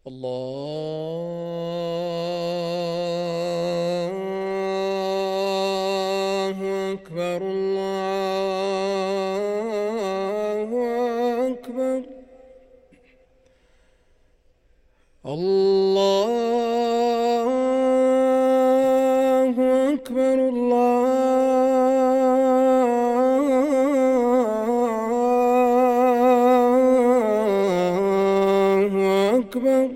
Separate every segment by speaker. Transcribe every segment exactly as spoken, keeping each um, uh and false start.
Speaker 1: الله أكبر الله أكبر الله أكبر الله أكبر.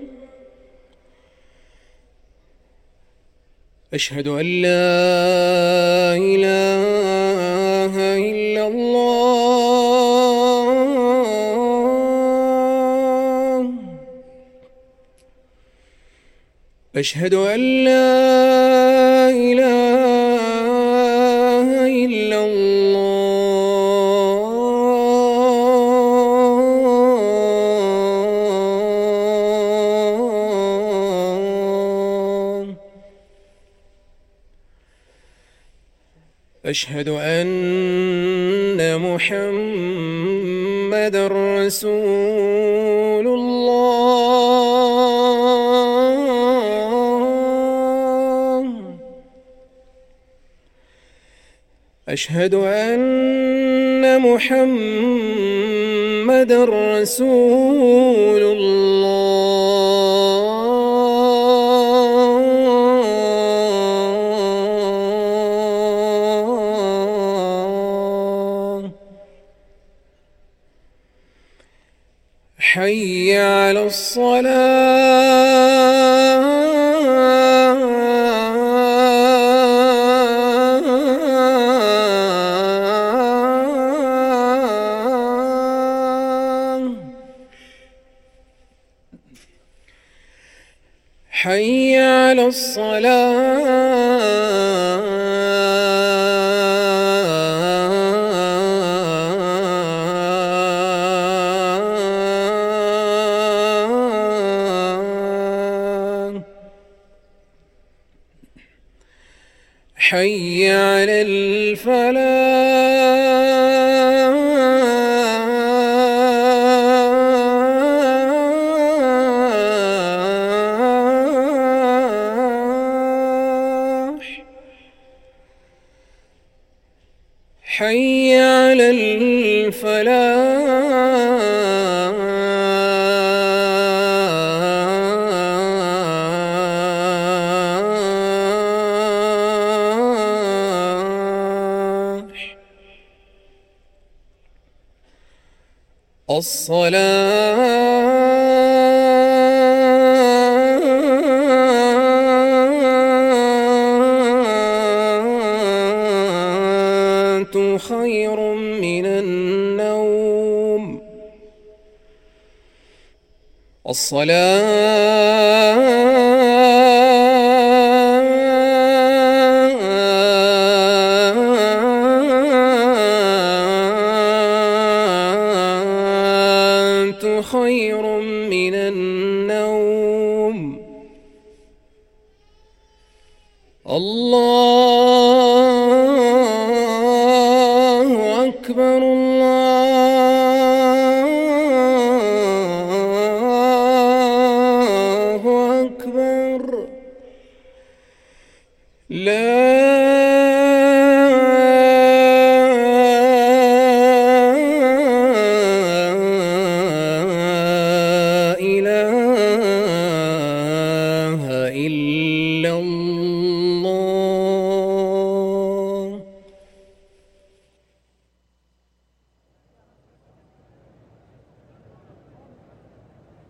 Speaker 1: أشهد أن لا إله إلا الله. أشهد أن لا إله إلا الله. أشهد أن محمدًا رسول الله. أشهد أن محمدًا رسول الله. حي على الصلاة. حي على الصلاة. حي على الفلاح. حي على الفلاح. الصلاة خير من النوم. الصلاة خير من النوم. الله أكبر الله أكبر. لا إله إلا الله.